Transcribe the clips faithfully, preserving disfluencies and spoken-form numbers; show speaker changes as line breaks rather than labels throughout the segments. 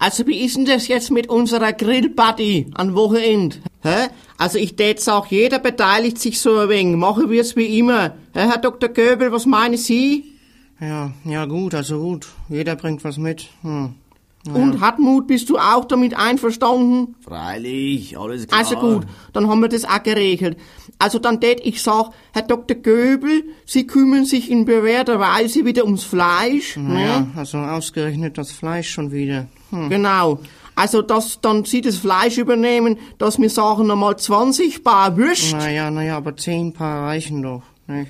Also wie ist denn das jetzt mit unserer Grillparty an Wochenende? Hä? Also ich tät sag, jeder beteiligt sich so ein wenig. Machen wir's wie immer. Hä, Herr Doktor Göbel, was meinen Sie?
Ja, ja gut, also gut. Jeder bringt was mit. Hm. Ja.
Und Hartmut, bist du auch damit einverstanden?
Freilich, alles klar.
Also gut, dann haben wir das auch geregelt. Also dann tät ich sag, Herr Doktor Göbel, Sie kümmern sich in bewährter Weise wieder ums Fleisch.
Naja,
Ne?
also ausgerechnet das Fleisch schon wieder. Hm.
Genau. Also dass dann Sie das Fleisch übernehmen, dass wir sagen einmal zwanzig Paar Würst.
Naja, naja, aber zehn Paar reichen doch, nicht?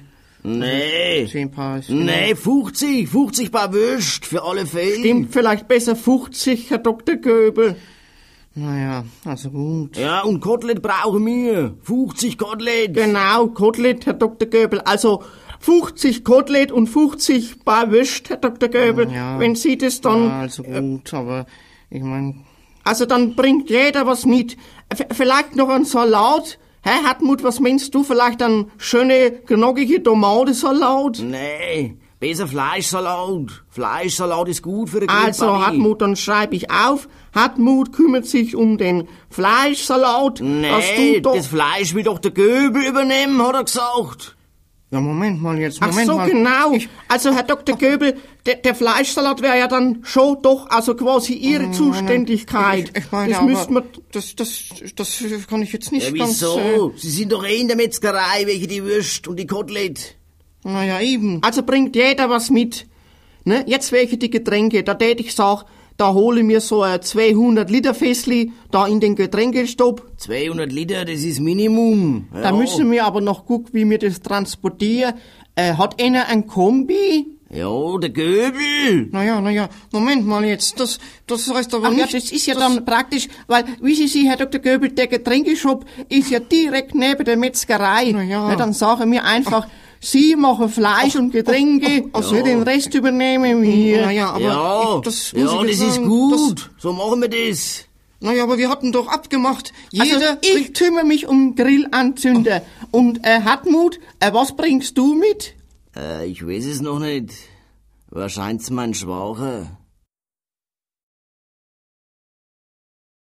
Nee.
Zehn Paar ist
Nee, fünfzig, fünfzig Paar Würst, für alle Fälle.
Stimmt, vielleicht besser fünfzig, Herr Doktor Göbel.
Naja, also gut.
Ja, und Kotelett brauchen wir. fünfzig Kotelett.
Genau, Kotelett, Herr Doktor Göbel. Also fünfzig Kotelett und fünfzig Paar Würst, Herr Doktor Göbel.
Ja.
Wenn Sie das dann...
Ja, also gut, aber ich mein...
Also dann bringt jeder was mit. V- vielleicht noch ein Salat. Hä, Hartmut, was meinst du? Vielleicht ein schöne, knackige Tomatensalat?
Nee, besser Fleischsalat. Fleischsalat ist gut für eine
Also,
Grillparty.
Hartmut, dann schreibe ich auf. Hartmut kümmert sich um den Fleischsalat. dass
Nee,
du doch...
das Fleisch will doch der Göbel übernehmen, hat er gesagt.
Ja, Moment mal jetzt,
Ach
Moment
so,
mal.
genau. Also, Herr Doktor Göbel, der, der Fleischsalat wäre ja dann schon doch, also quasi Ihre Zuständigkeit.
Ich, ich meine,
das
aber
müssten wir...
das, das, das kann ich jetzt nicht
Ja,
ganz...
wieso?
Äh,
Sie sind doch eh in der Metzgerei, welche die Würst und die Kotelett.
naja, eben.
Also bringt jeder was mit. Ne? Jetzt welche die Getränke. Da tät ich sag, da hole mir so ein zweihundert Liter Fässli da in den Getränkestopp.
zweihundert Liter, das ist Minimum. Ja.
Da müssen wir aber noch gucken, wie wir das transportieren. Äh, hat einer ein Kombi?
Ja, der Göbel.
Naja, naja, Moment mal jetzt. Das, das heißt aber
Ach ja,
nicht...
das ist ja dann praktisch, weil, wie Sie sehen, Herr Doktor Göbel, der Getränkeshop ist ja direkt neben der Metzgerei.
Na ja.
Na, dann sagen wir einfach, Sie machen Fleisch und Getränke, also den Rest übernehmen wir.
Naja, aber...
Ja,
ich, das muss
ja,
ich
das
sagen,
ist gut.
Das,
So machen wir das.
naja, aber wir hatten doch abgemacht. Jeder...
Also ich kümmere mich um Grillanzünder. Und äh, Hartmut, äh, was bringst du mit?
Äh, ich weiß es noch nicht. Wahrscheinlich mein Schwager.